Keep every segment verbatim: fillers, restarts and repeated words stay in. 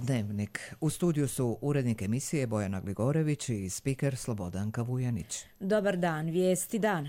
Dnevnik. U studiju su urednik emisije Bojana Gligorević i spiker Slobodanka Vujanić. Dobar dan, vijesti dana.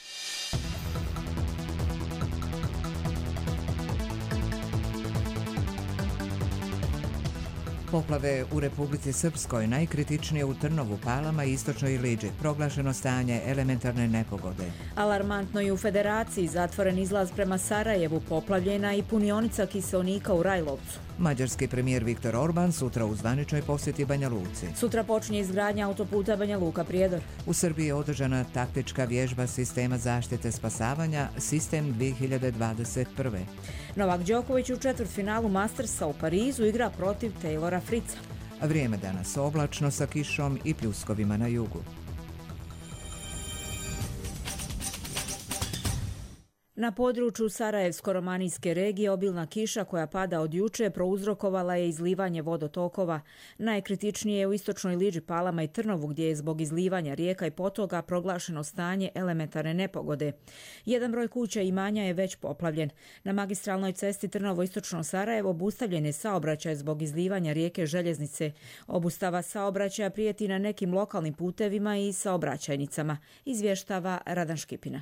Poplave u Republici Srpskoj, najkritičnije u Trnovu, Palama i Istočnoj Liđi. Proglašeno stanje elementarne nepogode. Alarmantno i u Federaciji, zatvoren izlaz prema Sarajevu, poplavljena i punionica kiseonika u Rajlovcu. Mađarski premijer Viktor Orban sutra u zvaničnoj posjeti Banja Luci. Sutra počinje izgradnja autoputa Banja Luka-Prijedor. U Srbiji je održana taktička vježba sistema zaštite spasavanja Sistem dvije hiljade dvadeset prve. Novak Đoković u četvrtfinalu Mastersa u Parizu igra protiv Taylora Fritza. Vrijeme danas oblačno sa kišom i pljuskovima na jugu. Na području Sarajevsko-romanijske regije obilna kiša koja pada od juče prouzrokovala je izlivanje vodotokova. Najkritičnije je u Istočnoj Liđi, Palama i Trnovu, gdje je zbog izlivanja rijeka i potoka proglašeno stanje elementarne nepogode. Jedan broj kuća i imanja je već poplavljen. Na magistralnoj cesti Trnovo-Istočno Sarajevo obustavljen je saobraćaj zbog izlivanja rijeke Željeznice. Obustava saobraćaja prijeti na nekim lokalnim putevima i saobraćajnicama, izvještava Radan Škipina.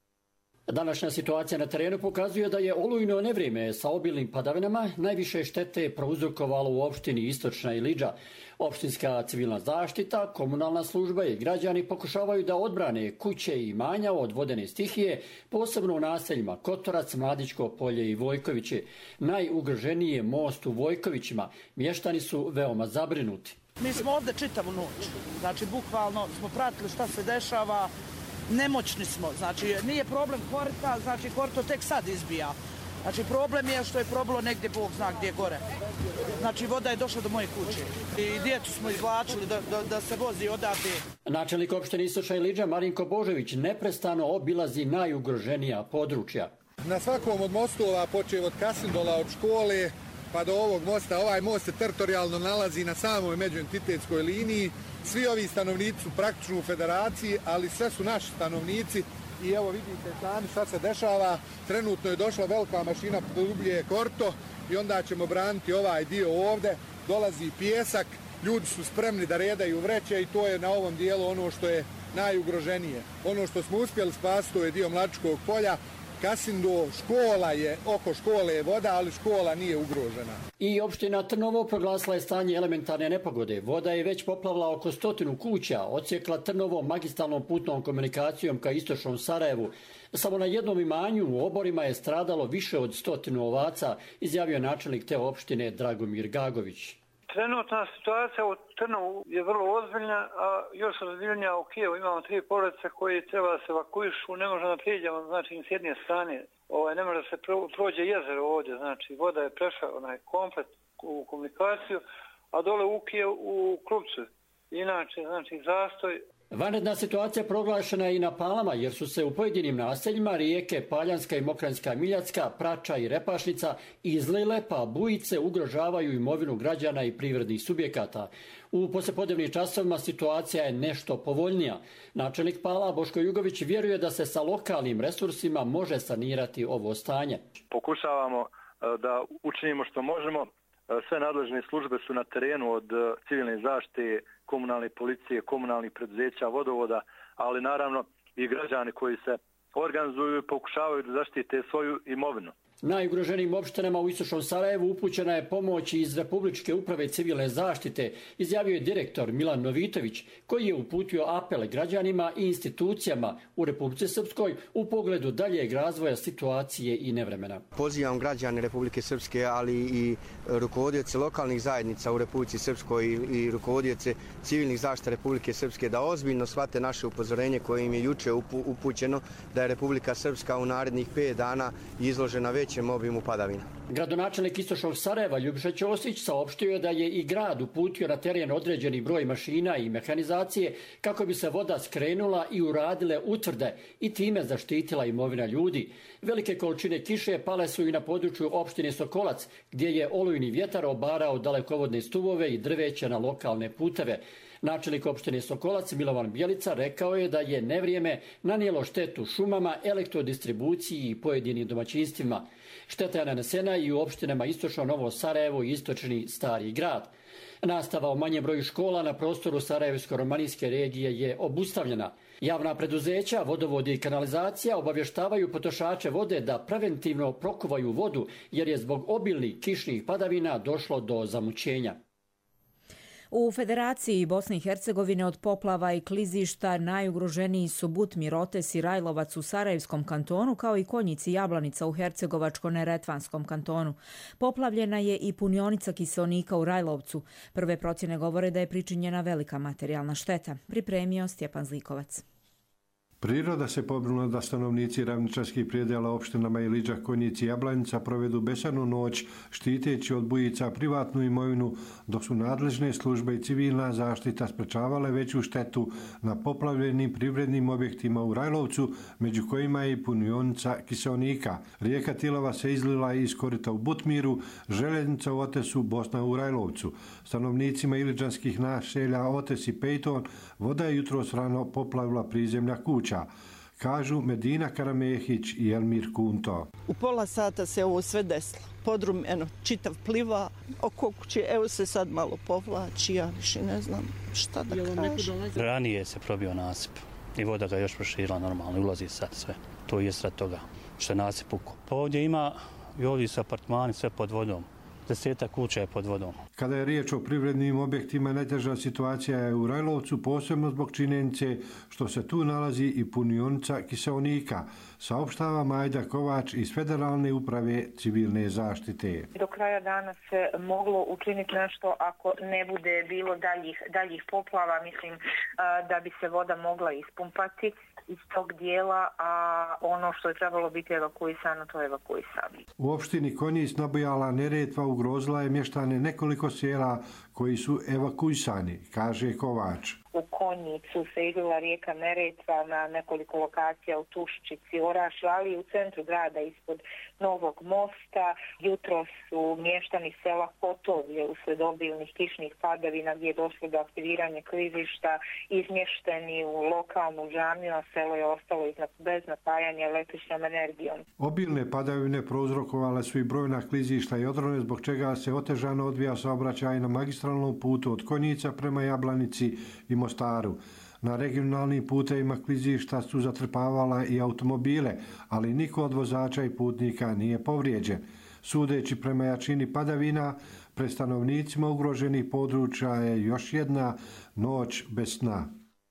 Današnja situacija na terenu pokazuje da je olujno nevrijeme sa obilnim padavinama najviše štete prouzrokovalo u opštini Istočna Liđa. Opštinska civilna zaštita, komunalna služba i građani pokušavaju da odbrane kuće i imanja od vodene stihije, posebno u naseljima Kotorac, Mladićko polje i Vojkovići. Najugroženiji je most u Vojkovićima. Mještani su veoma zabrinuti. Mi smo ovdje čitavu noć, znači bukvalno smo pratili šta se dešava. Nemoćni smo, znači nije problem korita, znači korito tek sad izbija. Znači problem je što je probilo negdje, Bog zna gdje gore. Znači voda je došla do moje kuće i djecu smo izvlačili da, da, da se vozi odavde. Načelnik opštine Istočna Liđa Marinko Božović neprestano obilazi najugroženija područja. Na svakom od mostova, počev od Kasindola, od škole, pa do ovog mosta, ovaj most se teritorijalno nalazi na samoj međuentitetskoj liniji. Svi ovi stanovnici su praktično u federaciji, ali sve su naši stanovnici i evo vidite sami šta se dešava. Trenutno je došla velika mašina, produbljuje korito i onda ćemo braniti ovaj dio ovde. Dolazi pijesak, ljudi su spremni da redaju vreće i to je na ovom dijelu ono što je najugroženije. Ono što smo uspjeli spasiti to je dio Mladićkog polja. Kasindo, škola je, oko škole je voda, ali škola nije ugrožena. I opština Trnovo proglasila je stanje elementarne nepogode. Voda je već poplavila oko stotinu kuća, odsjekla Trnovo magistralnom putnom komunikacijom ka istočnom Sarajevu. Samo na jednom imanju u oborima je stradalo više od stotinu ovaca, izjavio načelnik te opštine Dragomir Gagović. Trenutna situacija u Trnovu je vrlo ozbiljna, a još ozbiljnija u Kijevu. Imamo tri porodice koji treba da se evakuišu, ne možemo da prijeđemo, znači s jedne strane, ovaj, ne može da se prođe jezero ovdje, znači voda je prešla onaj komplet u komunikaciju, a dole u Kijevu u Krupcu. Inače, znači zastoj. Vanredna situacija proglašena je i na Palama, jer su se u pojedinim naseljima rijeke Paljanska i Mokranjska Miljacka, Prača i Repašnica izlile, pa bujice ugrožavaju imovinu građana i privrednih subjekata. U poslijepodnevnim časovima situacija je nešto povoljnija. Načelnik Pala Boško Jugović vjeruje da se sa lokalnim resursima može sanirati ovo stanje. Pokušavamo da učinimo što možemo. Sve nadležne službe su na terenu od civilne zaštite, komunalne policije, komunalnih preduzeća, vodovoda, ali naravno i građani koji se organizuju i pokušavaju da zaštite svoju imovinu. Najugroženijim opštinama u Istočnom Sarajevu upućena je pomoć iz Republičke uprave civilne zaštite, izjavio je direktor Milan Novitović, koji je uputio apele građanima i institucijama u Republici Srpskoj u pogledu daljeg razvoja situacije i nevremena. Pozivam građane Republike Srpske, ali i rukovodioce lokalnih zajednica u Republici Srpskoj i rukovodioce civilnih zaštita Republike Srpske da ozbiljno shvate naše upozorenje koje im je juče upućeno da je Republika Srpska u narednih pet dana izložena već obimu padavina. Gradonačelnik Istočnog Sarajeva Ljubiša Ćosić saopštio je da je i grad uputio na teren određeni broj mašina i mehanizacije kako bi se voda skrenula i uradile utvrde i time zaštitila imovina ljudi. Velike količine kiše pale su i na području opštine Sokolac, gdje je olujni vjetar obarao dalekovodne stubove i drveće na lokalne puteve. Načelnik opštine Sokolac Milovan Bjelica rekao je da je nevrijeme nanijelo štetu šumama, elektrodistribuciji i pojedinim domaćinstvima. Šteta je nanesena i u opštinama Istočno Novo Sarajevo i Istočni Stari Grad. Nastava u manjem broju škola na prostoru Sarajevsko-romanijske regije je obustavljena. Javna preduzeća, vodovodi i kanalizacija obavještavaju potrošače vode da preventivno prokuvaju vodu jer je zbog obilnih kišnih padavina došlo do zamućenja. U Federaciji Bosne i Hercegovine od poplava i klizišta najugroženiji su Butmir, Otes i Rajlovac u Sarajevskom kantonu, kao i Konjici i Jablanica u Hercegovačko-neretvanskom kantonu. Poplavljena je i punionica kiseonika u Rajlovcu. Prve procjene govore da je pričinjena velika materijalna šteta. Pripremio Stjepan Zlikovac. Priroda se pobrinula da stanovnici ravničarskih predjela opštinama Iliđa, Konjici i Jablanica provedu besanu noć štiteći od bujica privatnu imovinu, dok su nadležne službe i civilna zaštita sprečavale veću štetu na poplavljenim privrednim objektima u Rajlovcu, među kojima je i punionica kiseonika. Rijeka Tilova se izlila iz korita u Butmiru, željeznica u Otesu, Bosna u Rajlovcu. Stanovnicima iliđanskih naselja Otes i Pejton voda je jutros rano poplavila prizemlja kuća, kažu Medina Karamehić i Elmir Kunto. U pola sata se ovo sve desilo. Podrum, eno, čitav pliva, oko kuće, evo se sad malo povlači, ja više ne znam šta da kažem. Ranije se probio nasip i voda ga još proširila normalno, ulazi sad sve. To je sred toga što je nasip pukao. Pa ovdje ima i ovdje su apartmani sve pod vodom. Desetak kuća je pod vodom. Kada je riječ o privrednim objektima, najteža situacija je u Rajlovcu, posebno zbog činjenice što se tu nalazi i punionica kiseonika, saopštava Majda Kovač iz Federalne uprave civilne zaštite. Do kraja dana se moglo učiniti nešto ako ne bude bilo daljih, daljih poplava, mislim da bi se voda mogla ispumpati iz tog dijela, a ono što je trebalo biti evakuisano, to je evakuisano. U opštini Konjic nabujala Neretva ugrozila je mještane nekoliko sela koji su evakuisani, kaže Kovač. U Konjicu se izlila rijeka Neretva na nekoliko lokacija u Tuščici, Orašu, ali i u centru grada ispod Novog mosta. Jutro su mještani sela Kotovlje uslijed obilnih kišnih padavina gdje je došlo do aktiviranja klizišta izmješteni u lokalnu džamiju, a selo je ostalo bez napajanja električnom energijom. Obilne padavine prouzrokovale su i brojna klizišta i odrone, zbog čega se otežano odvija saobraćaj na magistralnom putu od Konjica prema Jablanici i Mostaru. Na regionalnim putevima klizišta su zatrpavala i automobile, ali niko od vozača i putnika nije povrijeđen. Sudeći prema jačini padavina, pred stanovnicima ugroženih područja je još jedna noć bez sna.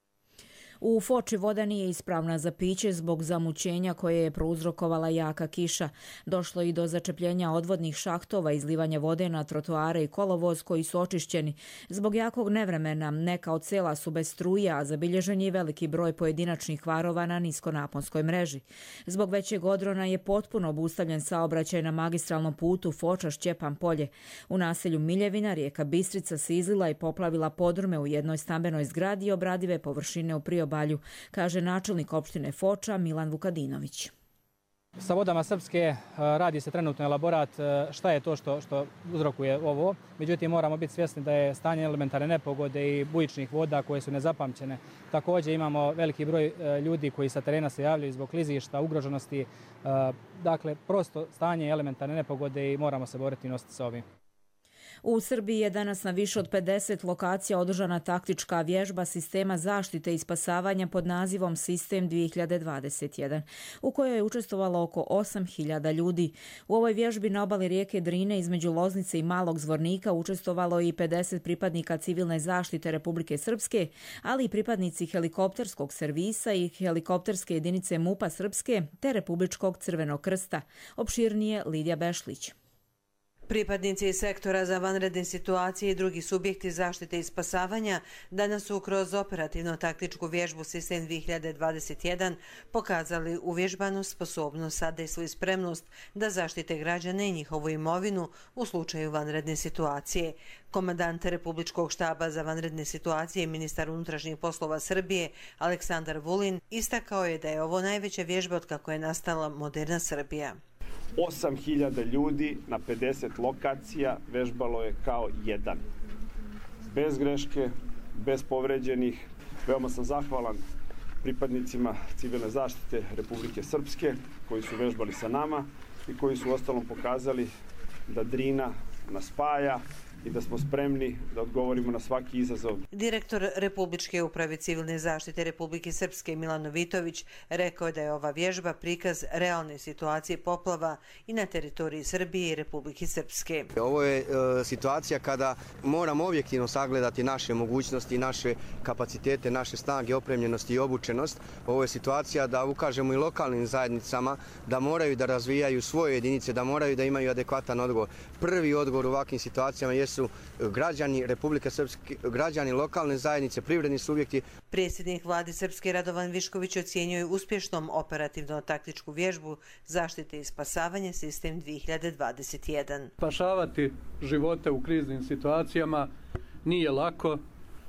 U Foči voda nije ispravna za piće zbog zamućenja koje je prouzrokovala jaka kiša. Došlo i do začepljenja odvodnih šahtova, izlivanja vode na trotoare i kolovoz koji su očišćeni. Zbog jakog nevremena neka od sela su bez struje, a zabilježen je veliki broj pojedinačnih kvarova na niskonaponskoj mreži. Zbog većeg odrona je potpuno obustavljen saobraćaj na magistralnom putu Foča-Šćepan polje. U naselju Miljevina rijeka Bistrica se izlila i poplavila podrume u jednoj stambenoj zgradi i obradive površine u priobalju, kaže načelnik opštine Foča Milan Vukadinović. Sa vodama Srpske radi se trenutno elaborat šta je to što, što uzrokuje ovo. Međutim, moramo biti svjesni da je stanje elementarne nepogode i bujičnih voda koje su nezapamćene. Također imamo veliki broj ljudi koji sa terena se javljaju zbog klizišta, ugroženosti. Dakle, prosto stanje elementarne nepogode i moramo se boriti i nositi sa ovim. U Srbiji je danas na više od pedeset lokacija održana taktička vježba sistema zaštite i spasavanja pod nazivom Sistem dvije hiljade dvadeset jedan, u kojoj je učestvovalo oko osam hiljada ljudi. U ovoj vježbi na obali rijeke Drine između Loznice i Malog Zvornika učestvovalo i pedeset pripadnika civilne zaštite Republike Srpske, ali i pripadnici helikopterskog servisa i helikopterske jedinice MUP-a Srpske te Republičkog Crvenog krsta. Opširnije Lidija Bešlić. Pripadnici sektora za vanredne situacije i drugi subjekti zaštite i spasavanja danas su kroz operativno-taktičku vježbu Sistem dvije hiljade dvadeset jedan pokazali uvježbanost, sposobnost, sadejstvo i spremnost da zaštite građane i njihovu imovinu u slučaju vanredne situacije. Komandant Republičkog štaba za vanredne situacije i ministar unutrašnjih poslova Srbije Aleksandar Vulin istakao je da je ovo najveća vježba od kako je nastala moderna Srbija. osam hiljada ljudi na pedeset lokacija vežbalo je kao jedan. Bez greške, bez povređenih. Veoma sam zahvalan pripadnicima civilne zaštite Republike Srpske koji su vežbali sa nama i koji su ostalom pokazali da Drina nas spaja i da smo spremni da odgovorimo na svaki izazov. Direktor Republičke uprave civilne zaštite Republike Srpske Milan Novitović rekao je da je ova vježba prikaz realne situacije poplava i na teritoriji Srbije i Republike Srpske. Ovo je e, situacija kada moramo objektivno sagledati naše mogućnosti, naše kapacitete, naše snage, opremljenost i obučenost. Ovo je situacija da ukažemo i lokalnim zajednicama da moraju da razvijaju svoje jedinice, da moraju da imaju adekvatan odgovor. Prvi odgovor u ovakvim situacijama je su građani Republike Srpske, građani lokalne zajednice, privredni subjekti. Predsjednik vlade Srpske Radovan Višković ocjenjuje uspješnom operativno-taktičku vježbu zaštite i spasavanje sistem dvije hiljade dvadeset jedan. Spašavati živote u kriznim situacijama nije lako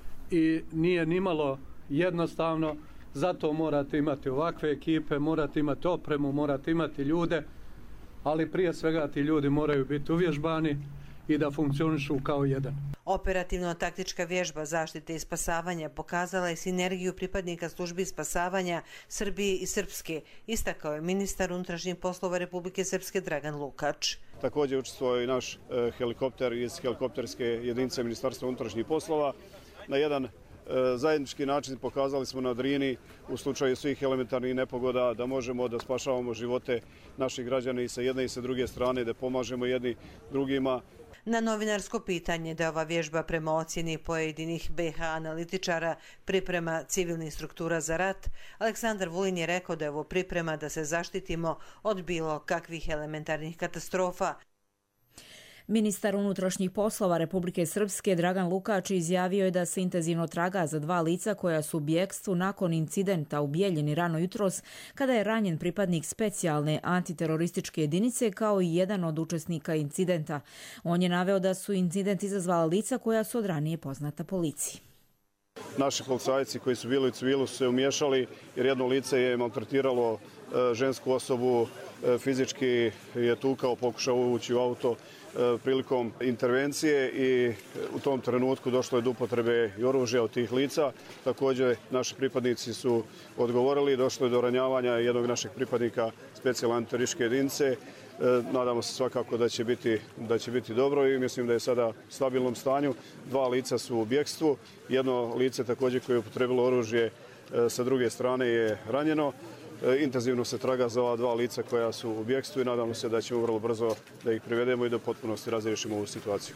i nije nimalo jednostavno, zato morate imati ovakve ekipe, morate imati opremu, morate imati ljude, ali prije svega ti ljudi moraju biti uvježbani i da funkcionišu kao jedan. Operativno-taktička vježba zaštite i spasavanja pokazala je sinergiju pripadnika službi spasavanja Srbije i Srpske, istakao je ministar unutrašnjih poslova Republike Srpske Dragan Lukač. Također učestvovao i naš e, helikopter iz helikopterske jedinice Ministarstva unutrašnjih poslova. Na jedan e, zajednički način pokazali smo na Drini u slučaju svih elementarnih nepogoda da možemo da spašavamo živote naših građana i sa jedne i sa druge strane, da pomažemo jedni drugima. Na novinarsko pitanje da ova vježba prema ocjeni pojedinih B H analitičara priprema civilnih struktura za rat, Aleksandar Vulin je rekao da je ovo priprema da se zaštitimo od bilo kakvih elementarnih katastrofa. Ministar unutrašnjih poslova Republike Srpske Dragan Lukač izjavio je da se intenzivno traga za dva lica koja su u bjegstvu nakon incidenta u Bijeljini rano jutros kada je ranjen pripadnik specijalne antiterorističke jedinice kao i jedan od učesnika incidenta. On je naveo da su incident izazvala lica koja su od ranije poznata policiji. Naši policajci koji su bili u civilu su se umiješali jer jedno lice je maltretiralo žensku osobu, fizički je tukao, pokušao ući u auto prilikom intervencije i u tom trenutku došlo je do upotrebe i oružja od tih lica. Također naši pripadnici su odgovorili, došlo je do ranjavanja jednog našeg pripadnika specijalne antiterorističke jedinice. Nadamo se svakako da će biti, da će biti dobro i mislim da je sada u stabilnom stanju. Dva lica su u bjegstvu, jedno lice također koje je upotrebilo oružje sa druge strane je ranjeno. Intenzivno se traga za ova dva lica koja su u bjegstvu i nadamo se da ćemo vrlo brzo da ih privedemo i da potpunosti razriješimo ovu situaciju.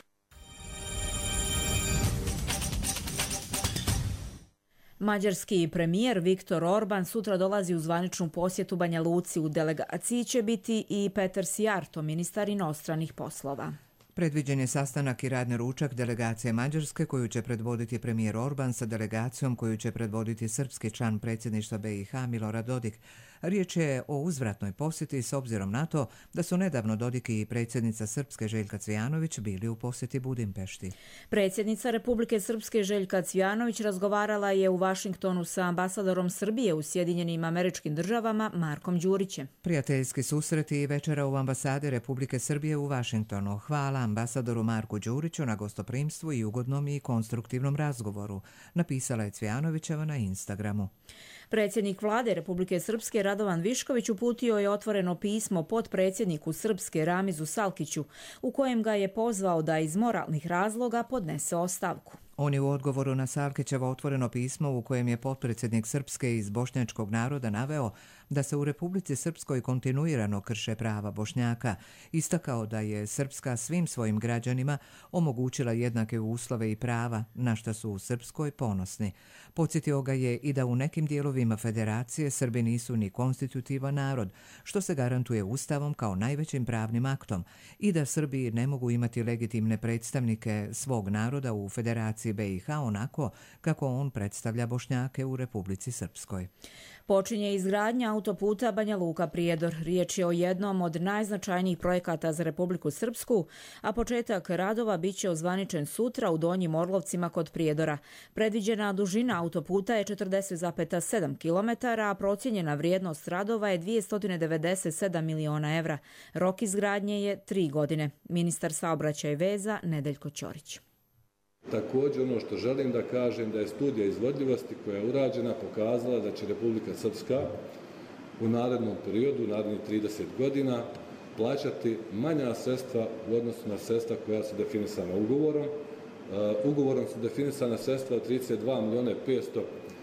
Mađarski premijer Viktor Orban sutra dolazi u zvaničnu posjetu Banja Luci. U delegaciji će biti i Petar Sijarto, ministar inostranih poslova. Predviđen je sastanak i radni ručak delegacije Mađarske koju će predvoditi premijer Orban sa delegacijom koju će predvoditi srpski član predsjedništva B i H Milorad Dodik. Riječ je o uzvratnoj posjeti s obzirom na to da su nedavno Dodik i predsjednica Srpske Željka Cvijanović bili u posjeti Budimpešti. Predsjednica Republike Srpske Željka Cvijanović razgovarala je u Vašingtonu sa ambasadorom Srbije u Sjedinjenim Američkim Državama Markom Đurićem. Prijateljski susreti i večera u ambasadi Republike Srbije u Vašingtonu. Hvala ambasadoru Marku Đuriću na gostoprimstvu i ugodnom i konstruktivnom razgovoru, napisala je Cvijanovićeva na Instagramu. Predsjednik vlade Republike Srpske Radovan Višković uputio je otvoreno pismo potpredsjedniku Srpske Ramizu Salkiću u kojem ga je pozvao da iz moralnih razloga podnese ostavku. On je u odgovoru na Salkićevo otvoreno pismo u kojem je potpredsjednik Srpske iz bošnjačkog naroda naveo da se u Republici Srpskoj kontinuirano krše prava Bošnjaka, istakao da je Srpska svim svojim građanima omogućila jednake uslove i prava na što su u Srpskoj ponosni. Podsjetio ga je i da u nekim dijelovima federacije Srbi nisu ni konstitutivan narod, što se garantuje Ustavom kao najvećim pravnim aktom, i da Srbi ne mogu imati legitimne predstavnike svog naroda u federaciji B i H onako kako on predstavlja Bošnjake u Republici Srpskoj. Počinje izgradnja autoputa Banja Luka-Prijedor. Riječ je o jednom od najznačajnijih projekata za Republiku Srpsku, a početak radova biće ozvaničen sutra u Donjim Orlovcima kod Prijedora. Predviđena dužina autoputa je četrdeset zarez sedam kilometara, a procijenjena vrijednost radova je dvjesto devedeset sedam miliona evra. Rok izgradnje je tri godine. Ministar saobraćaja i veza Nedeljko Ćorić. Također ono što želim da kažem da je studija izvodljivosti koja je urađena pokazala da će Republika Srpska u narednom periodu, u narednih trideset godina, plaćati manja sredstva u odnosu na sredstva koja su definisana ugovorom. Uh, ugovorom su definisana sredstva od trideset dva milijuna petsto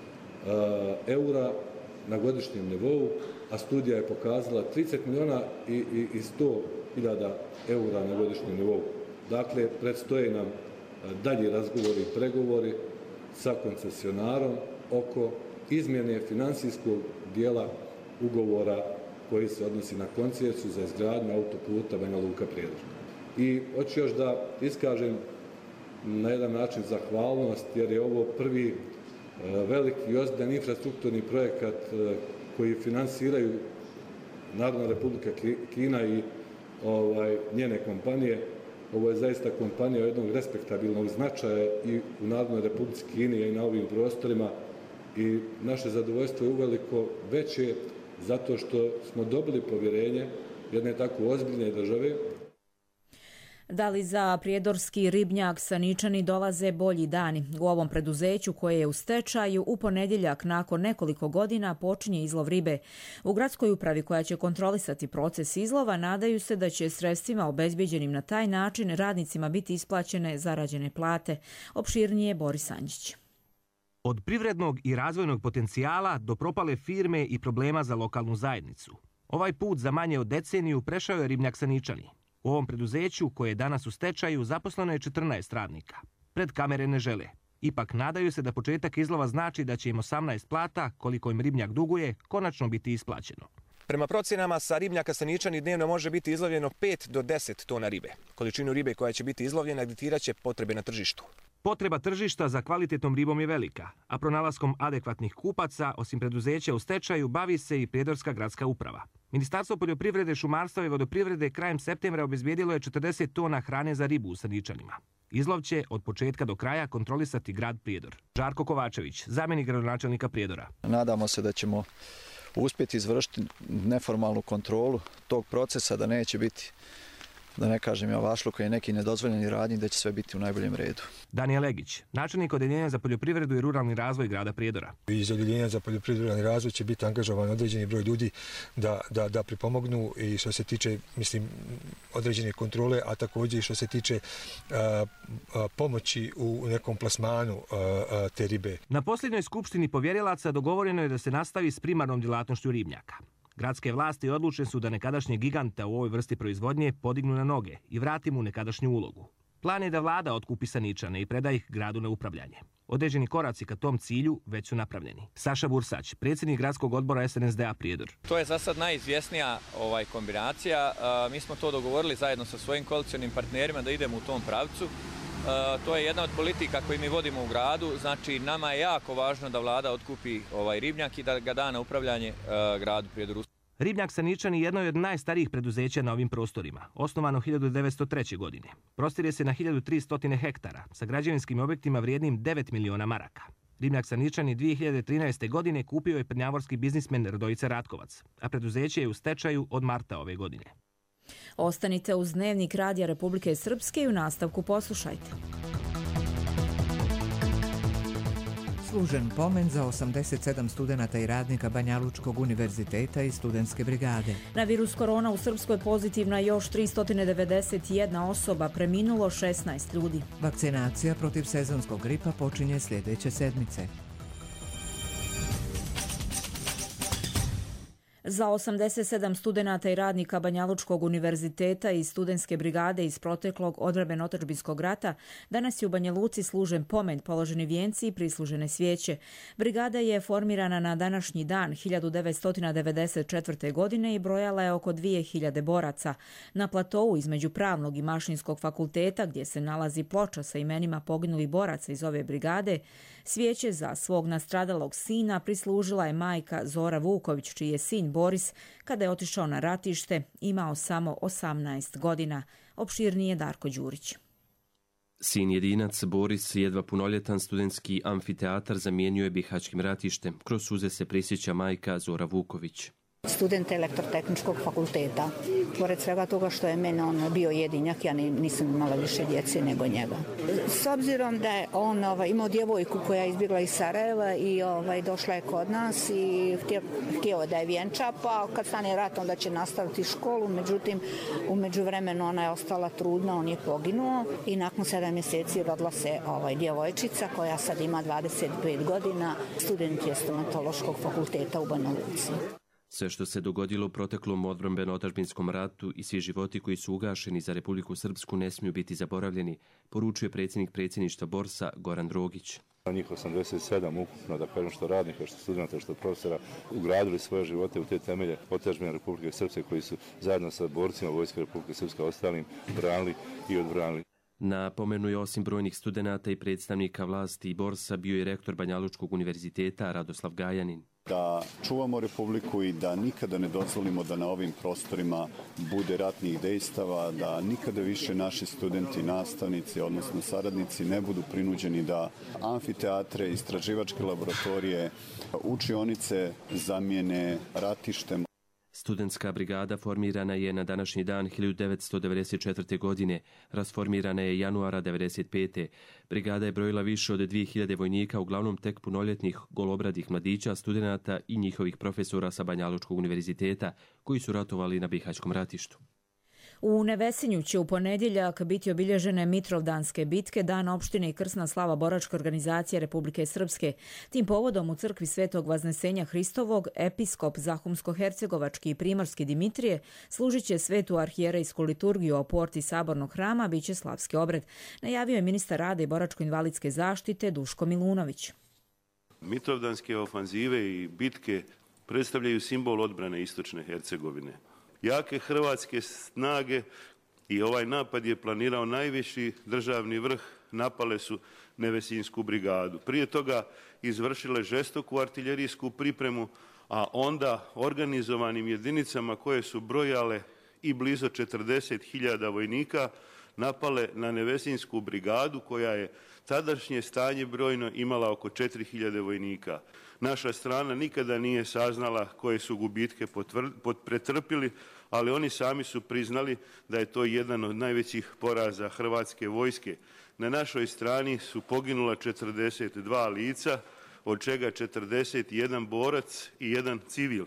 eura na godišnjem nivou, a studija je pokazala trideset milijuna i, i, i sto hiljada eura na godišnjem nivou. Dakle, predstoje nam dalji razgovori i pregovori sa koncesionarom oko izmjene financijskog dijela ugovora koji se odnosi na koncesiju za izgradnju autoputa Banja Luka-Prijedor. I hoću još da iskažem na jedan način zahvalnost, jer je ovo prvi veliki i ozbiljan infrastrukturni projekat koji finansiraju Narodna Republika Kina i ovaj, njene kompanije. Ovo je zaista kompanija jednog respektabilnog značaja i u Narodnoj Republici Kini i na ovim prostorima i naše zadovoljstvo je uveliko veće zato što smo dobili povjerenje jedne tako ozbiljne države. Da li za prijedorski ribnjak Saničani dolaze bolji dani? U ovom preduzeću koje je u stečaju u ponedjeljak nakon nekoliko godina počinje izlov ribe. U gradskoj upravi koja će kontrolisati proces izlova nadaju se da će sredstvima obezbijeđenim na taj način radnicima biti isplaćene zarađene plate. Opširnije Boris Anđić. Od privrednog i razvojnog potencijala do propale firme i problema za lokalnu zajednicu. Ovaj put za manje od deceniju prešao je ribnjak Saničani. U ovom preduzeću, koje je danas u stečaju, zaposleno je četrnaest radnika. Pred kamere ne žele. Ipak nadaju se da početak izlova znači da će im osamnaest plata, koliko im ribnjak duguje, konačno biti isplaćeno. Prema procjenama, sa ribnjaka Saničani dnevno može biti izlovljeno pet do deset tona ribe. Količinu ribe koja će biti izlovljena diktirat će potrebe na tržištu. Potreba tržišta za kvalitetnom ribom je velika, a pronalaskom adekvatnih kupaca, osim preduzeća u stečaju, bavi se i Prijedorska gradska uprava. Ministarstvo poljoprivrede, šumarstva i vodoprivrede krajem septembra obezbijedilo je četrdeset tona hrane za ribu u Saničanima. Izlov će od početka do kraja kontrolisati grad Prijedor. Žarko Kovačević, zamjenik gradonačelnika Prijedora. Nadamo se da ćemo uspjeti izvršiti neformalnu kontrolu tog procesa, da neće biti, da ne kažem ja vašluka i neki nedozvoljeni radnji, da će sve biti u najboljem redu. Daniel Legić, načelnik Odjeljenja za poljoprivredu i ruralni razvoj grada Prijedora. Iz Odjeljenja za poljoprivredu i ruralni razvoj će biti angažovan određeni broj ljudi da, da, da pripomognu i što se tiče, mislim, određene kontrole, a također i što se tiče a, a, pomoći u nekom plasmanu a, a, te ribe. Na posljednjoj skupštini povjerilaca dogovoreno je da se nastavi s primarnom djelatnošću ribnjaka. Gradske vlasti odlučne su da nekadašnje giganta u ovoj vrsti proizvodnje podignu na noge i vrati mu nekadašnju ulogu. Plan je da vlada otkupi Saničane i preda ih gradu na upravljanje. Određeni koraci ka tom cilju već su napravljeni. Saša Bursać, predsjednik gradskog odbora S N S D A Prijedor. To je za sad najizvjesnija ovaj, kombinacija. A, mi smo to dogovorili zajedno sa svojim koalicionim partnerima da idemo u tom pravcu. A, to je jedna od politika koju mi vodimo u gradu. Znači, nama je jako važno da vlada otkupi ovaj ribnjak i da ga da na upravljanje a, gradu Prijedoru. Ribnjak Saničani jedno je od najstarijih preduzeća na ovim prostorima, osnovano hiljadu devetsto treće. godine. Prostire se na hiljadu tristo hektara, sa građevinskim objektima vrijednim devet miliona maraka. Ribnjak Saničani dvije hiljade trinaeste. godine kupio je prnjavorski biznismen Radojica Ratkovac, a preduzeće je u stečaju od marta ove godine. Ostanite uz Dnevnik Radija Republike Srpske i u nastavku poslušajte. Služen pomen za osamdeset sedam studenata i radnika Banjalučkog univerziteta i studentske brigade. Na virus korona u Srpskoj pozitivna još tristo devedeset jedna osoba, preminulo šesnaest ljudi. Vakcinacija protiv sezonskog gripa počinje sljedeće sedmice. Za osamdeset sedam studenata i radnika Banjalučkog univerziteta i studentske brigade iz proteklog odbrambeno-otadžbinskog rata danas je u Banja Luci služen pomen, položeni vijenci i prislužene svijeće. Brigada je formirana na današnji dan hiljadu devetsto devedeset četvrte. godine i brojala je oko dvije hiljade boraca. Na platovu između Pravnog i Mašinskog fakulteta, gdje se nalazi ploča sa imenima poginulih boraca iz ove brigade, svijeće za svog nastradalog sina prislužila je majka Zora Vuković, čiji je sin Boris, kada je otišao na ratište, imao samo osamnaest godina. Opširnije Darko Đurić. Sin jedinac Boris, jedva punoljetan, studentski amfiteatar zamijenio je bihaćkim ratištem. Kroz suze se prisjeća majka Zora Vuković. Student elektrotehničkog fakulteta. Pored svega toga što je mene on bio jedinjak, ja nisam imala više djece nego njega. S obzirom da je on ovaj, imao djevojku koja je izbjegla iz Sarajeva i ovaj, došla je kod nas i htio, htio da je vjenča, pa kad stane rat onda će nastaviti školu, međutim u međuvremenu ona je ostala trudna, on je poginuo i nakon sedam mjeseci rodila se ovaj, djevojčica koja sad ima dvadeset pet godina, student je stomatološkog fakulteta u Banja Luci. Sve što se dogodilo u proteklom odbrambeno-otadžbinskom ratu i svi životi koji su ugašeni za Republiku Srpsku ne smiju biti zaboravljeni, poručuje predsjednik predsjedništva Borsa Goran Drogić. Njih osamdeset sedam ukupno, da kažem što radnika, što studenta, što profesora, ugradili svoje živote u te temelje otadžbine Republike Srpske koji su zajedno sa borcima Vojske Republike Srpske ostalim branili i odbranili. Na pomenu je osim brojnih studenata i predstavnika vlasti i Borsa bio i rektor Banjalučkog univerziteta Radoslav Gajanin. Da čuvamo Republiku i da nikada ne dozvolimo da na ovim prostorima bude ratnih dejstava, da nikada više naši studenti, nastavnici, odnosno saradnici ne budu prinuđeni da amfiteatre, istraživačke laboratorije, učionice zamijene ratištem. Studentska brigada formirana je na današnji dan hiljadu devetsto devedeset četvrte. godine, rasformirana je januara devedeset pete. Brigada je brojila više od dvije hiljade vojnika, uglavnom tek punoljetnih golobradih mladića, studenata i njihovih profesora sa Banjalučkog univerziteta, koji su ratovali na Bihaćkom ratištu. U Nevesinju će u ponedjeljak biti obilježene Mitrovdanske bitke, dan opštine i krsna slava boračke organizacije Republike Srpske. Tim povodom u crkvi Svetog Vaznesenja Hristovog episkop Zahumsko-hercegovački i primorski Dimitrije služit će svetu arhijerejsku liturgiju, a u porti sabornog hrama bit će slavski obred, najavio je ministar rada i boračko-invalidske zaštite Duško Milunović. Mitrovdanske ofanzive i bitke predstavljaju simbol odbrane istočne Hercegovine. Jake hrvatske snage i ovaj napad je planirao najviši državni vrh, napale su Nevesinsku brigadu. Prije toga izvršile žestoku artiljerijsku pripremu, a onda organizovanim jedinicama koje su brojale i blizu četrdeset hiljada vojnika napale na Nevesinsku brigadu koja je tadašnje stanje brojno imala oko četiri hiljade vojnika. Naša strana nikada nije saznala koje su gubitke pretrpili, ali oni sami su priznali da je to jedan od najvećih poraza hrvatske vojske. Na našoj strani su poginula četrdeset dva lica, od čega četrdeset jedan borac i jedan civil.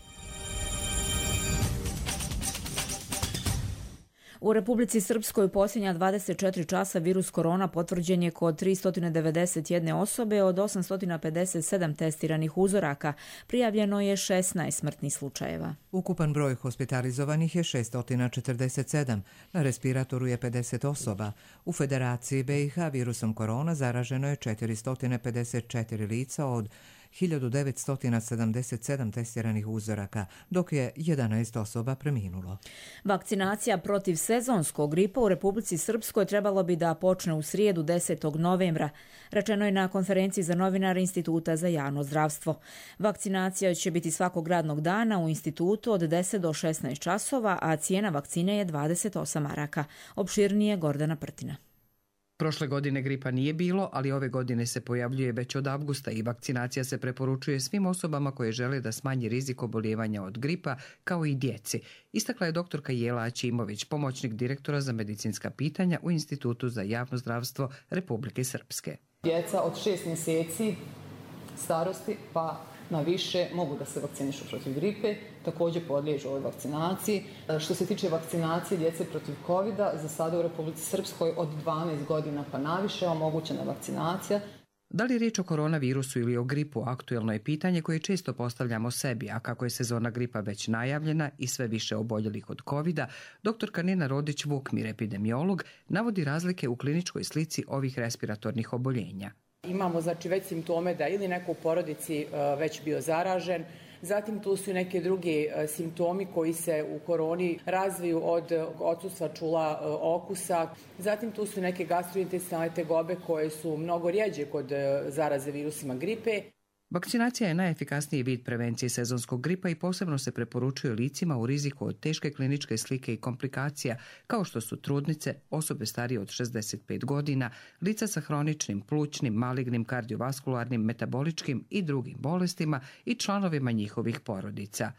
U Republici Srpskoj u posljednja dvadeset četiri časa virus korona potvrđen je kod tristo devedeset jedne osobe od osamsto pedeset sedam testiranih uzoraka. Prijavljeno je šesnaest smrtnih slučajeva. Ukupan broj hospitalizovanih je šesto četrdeset sedam, na respiratoru je pedeset osoba. U Federaciji B i H virusom korona zaraženo je četiristo pedeset četiri lica od hiljadu devetsto sedamdeset sedam testiranih uzoraka, dok je jedanaest osoba preminulo. Vakcinacija protiv sezonskog gripa u Republici Srpskoj trebalo bi da počne u srijedu desetog novembra, rečeno je na konferenciji za novinare Instituta za javno zdravstvo. Vakcinacija će biti svakog radnog dana u institutu od deset do šesnaest časova, a cijena vakcine je dvadeset osam maraka. Opširnije Gordana Prtina. Prošle godine gripa nije bilo, ali ove godine se pojavljuje već od avgusta i vakcinacija se preporučuje svim osobama koje žele da smanji rizik oboljevanja od gripa, kao i djeci. Istakla je doktorka Jela Aćimović, pomoćnik direktora za medicinska pitanja u Institutu za javno zdravstvo Republike Srpske. Djeca od šest mjeseci starosti pa na više mogu da se vakcinišu protiv gripe, također podliježu ovoj vakcinaciji. Što se tiče vakcinacije djece protiv kovida, za sada u Republici Srpskoj od dvanaest godina pa naviše omogućena vakcinacija. Da li je riječ o koronavirusu ili o gripu, aktuelno je pitanje koje često postavljamo sebi, a kako je sezona gripa već najavljena i sve više oboljelih od kovida, doktorka Nina Rodić-Vukmir, epidemiolog, navodi razlike u kliničkoj slici ovih respiratornih oboljenja. Imamo znači već simptome da ili neko u porodici već bio zaražen, zatim tu su i neke drugi simptomi koji se u koroni razviju od odsustva čula okusa, zatim tu su neke gastrointestinalne tegobe koje su mnogo rjeđe kod zaraze virusima gripe. Vakcinacija je najefikasniji vid prevencije sezonskog gripa i posebno se preporučuje licima u riziku od teške kliničke slike i komplikacija, kao što su trudnice, osobe starije od šezdeset pet godina, lica sa hroničnim, plućnim, malignim, kardiovaskularnim, metaboličkim i drugim bolestima i članovima njihovih porodica.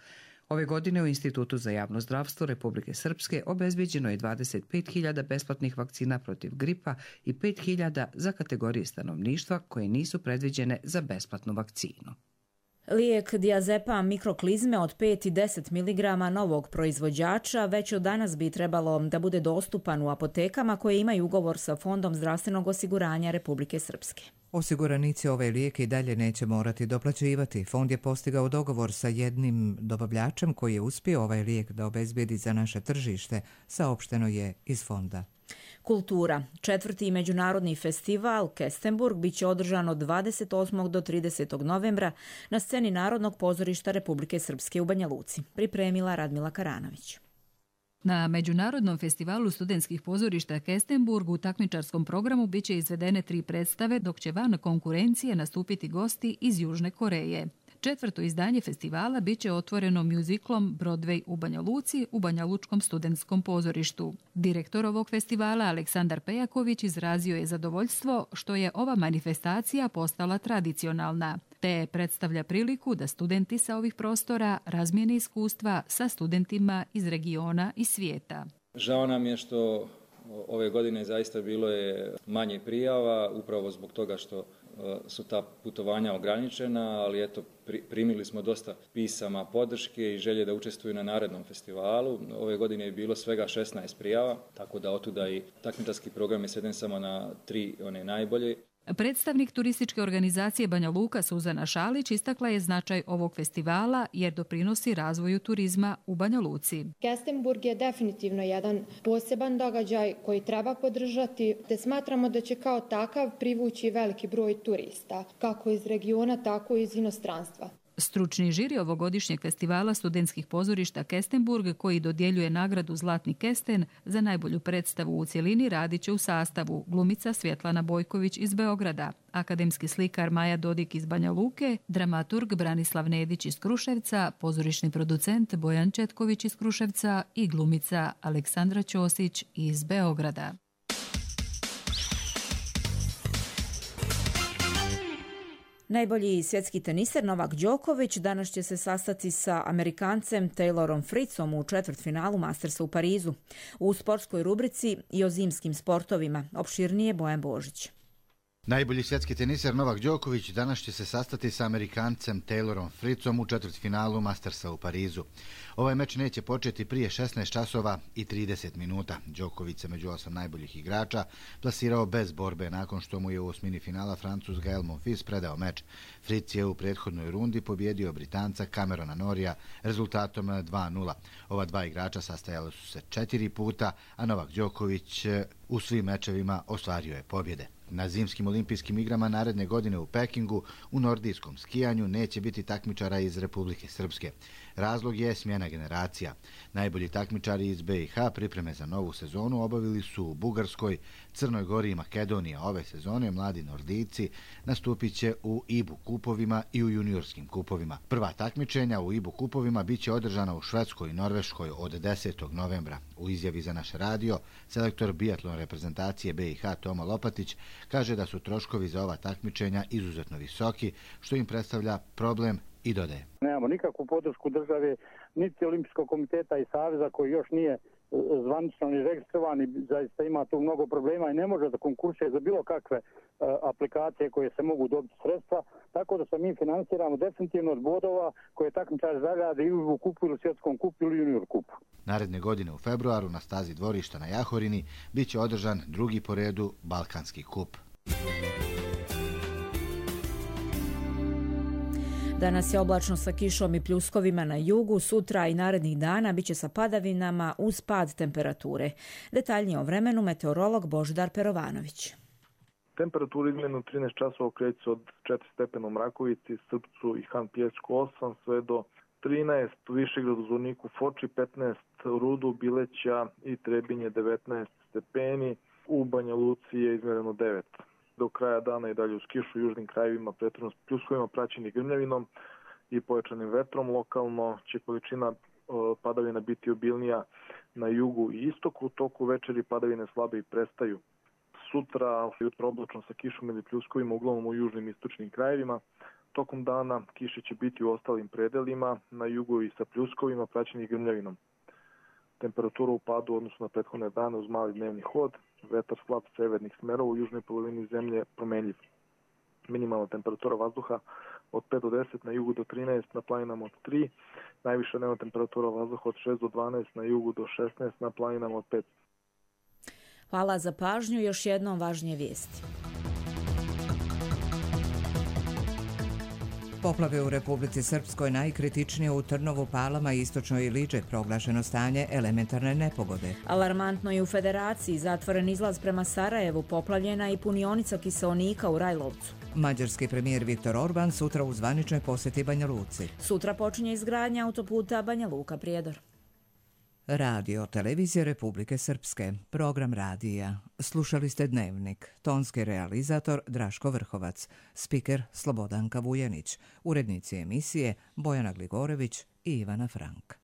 Ove godine u Institutu za javno zdravstvo Republike Srpske obezbeđeno je dvadeset pet hiljada besplatnih vakcina protiv gripa i pet hiljada za kategorije stanovništva koje nisu predviđene za besplatnu vakcinu. Lijek diazepam mikroklizme od pet i deset miligrama novog proizvođača već od danas bi trebalo da bude dostupan u apotekama koje imaju ugovor sa Fondom zdravstvenog osiguranja Republike Srpske. Osiguranici ove lijeke i dalje neće morati doplaćivati. Fond je postigao dogovor sa jednim dobavljačem koji je uspio ovaj lijek da obezbijedi za naše tržište, saopšteno je iz fonda. Kultura. Četvrti međunarodni festival Kestenburg biće održan od dvadeset osmog do tridesetog novembra na sceni Narodnog pozorišta Republike Srpske u Banja Luci. Pripremila Radmila Karanović. Na Međunarodnom festivalu studentskih pozorišta Kestenburg u takmičarskom programu biće izvedene tri predstave, dok će van konkurencije nastupiti gosti iz Južne Koreje. Četvrto izdanje festivala biće otvoreno mjuziklom Broadway u Banja Luci u Banja Lučkom studentskom pozorištu. Direktor ovog festivala Aleksandar Pejaković izrazio je zadovoljstvo što je ova manifestacija postala tradicionalna, te predstavlja priliku da studenti sa ovih prostora razmijene iskustva sa studentima iz regiona i svijeta. Žao nam je što ove godine zaista bilo je manje prijava, upravo zbog toga što su ta putovanja ograničena, ali eto, primili smo dosta pisama podrške i želje da učestvuju na narednom festivalu. Ove godine je bilo svega šesnaest prijava, tako da otuda i takmičarski program je sveden samo na tri one najbolje. Predstavnik turističke organizacije Banja Luka Suzana Šalić istakla je značaj ovog festivala jer doprinosi razvoju turizma u Banja Luci. Kestenburg je definitivno jedan poseban događaj koji treba podržati, te smatramo da će kao takav privući veliki broj turista, kako iz regiona, tako i iz inostranstva. Stručni žiri ovogodišnjeg festivala studentskih pozorišta Kestenburg, koji dodjeljuje nagradu Zlatni kesten za najbolju predstavu u cjelini, radit će u sastavu glumica Svjetlana Bojković iz Beograda, akademski slikar Maja Dodik iz Banja Luke, dramaturg Branislav Nedić iz Kruševca, pozorišni producent Bojan Četković iz Kruševca i glumica Aleksandra Ćosić iz Beograda. Najbolji svjetski teniser Novak Đoković danas će se sastati sa Amerikancem Taylorom Fritzom u četvrtfinalu Mastersa u Parizu. U sportskoj rubrici i o zimskim sportovima opširnije Bojan Božić. Najbolji svjetski teniser Novak Đoković danas će se sastati sa Amerikancem Taylorom Fritzom u četvrtfinalu Mastersa u Parizu. Ovaj meč neće početi prije šesnaest časova i trideset minuta. Đoković se među osam najboljih igrača plasirao bez borbe nakon što mu je u osmini finala Francuz Gael Monfils predao meč. Fritz je u prethodnoj rundi pobjedio Britanca Camerona Norija rezultatom dva nula. Ova dva igrača sastajali su se četiri puta, a Novak Đoković u svim mečevima ostvario je pobjede. Na zimskim olimpijskim igrama naredne godine u Pekingu u nordijskom skijanju neće biti takmičara iz Republike Srpske. Razlog je smjena generacija. Najbolji takmičari iz B i H pripreme za novu sezonu obavili su u Bugarskoj, Crnoj Gori i Makedoniji. Ove sezone mladi Nordijci nastupit će u I B U kupovima i u juniorskim kupovima. Prva takmičenja u I B U kupovima bit će održana u Švedskoj i Norveškoj od desetog novembra. U izjavi za naš radio, selektor biatlon reprezentacije B i H Toma Lopatić kaže da su troškovi za ova takmičenja izuzetno visoki, što im predstavlja problem i dodaje. Nemamo nikakvu podršku države, niti Olimpijskog komiteta i Saveza koji još nije zvanično ni registrovan i zaista ima tu mnogo problema i ne može da konkursuje za bilo kakve uh, aplikacije koje se mogu dobiti sredstva, tako da se mi finansiramo definitivno od bodova koje takmičari zarade i u kupu ili svjetskom kupu ili junior kupu. Naredne godine u februaru na stazi dvorišta na Jahorini bit će održan drugi po redu Balkanski kup. Danas je oblačno sa kišom i pljuskovima na jugu, sutra i narednih dana biće sa padavinama uz pad temperature. Detaljnije o vremenu meteorolog Božidar Perovanović. Temperatura izgledno trinaest časova kreće se od četiri stepena u Mrakovici, Srpcu i Han Pjesku osam sve do trinaest u Višegradu, Zvorniku, Foči petnaest, Rudu, Bileća i Trebinje devetnaest stepeni, u Banja Luci je izmjereno devet. Do kraja dana i dalje uz kišu u južnim krajevima, prethodno s pljuskovima praćeni grmljavinom i pojačanim vetrom. Lokalno će količina padavina biti obilnija na jugu i istoku. U toku večeri padavine slabe i prestaju. Sutra jutro oblačno sa kišom ili pljuskovima uglavnom u južnim istočnim krajevima. Tokom dana kiše će biti u ostalim predelima, na jugu i sa pljuskovima praćenih grmljavinom. Temperatura u padu u odnosu na prethodne dane uz mali dnevni hod, vetar slab severnih smerova u južnoj polovini zemlje promenljiv. Minimalna temperatura vazduha od pet do deset, na jugu do trinaest, na planinama od tri, najviša dnevna temperatura vazduha od šest do dvanaest, na jugu do šesnaest, na planinama od pet. Hvala za pažnju, još jednom važnije vijesti. Poplave u Republici Srpskoj, najkritičnije u Trnovu, Palama i Istočnoj Iliđe, proglašeno stanje elementarne nepogode. Alarmantno je u Federaciji, zatvoren izlaz prema Sarajevu, poplavljena i punionica kiseonika u Rajlovcu. Mađarski premijer Viktor Orban sutra u zvaničnoj posjeti Banja Luci. Sutra počinje izgradnja autoputa Banja Luka-Prijedor. Radio Televizije Republike Srpske, program radija. Slušali ste Dnevnik, tonski realizator Draško Vrhovac, spiker Slobodanka Vujanić, urednici emisije Bojana Gligorević i Ivana Frank.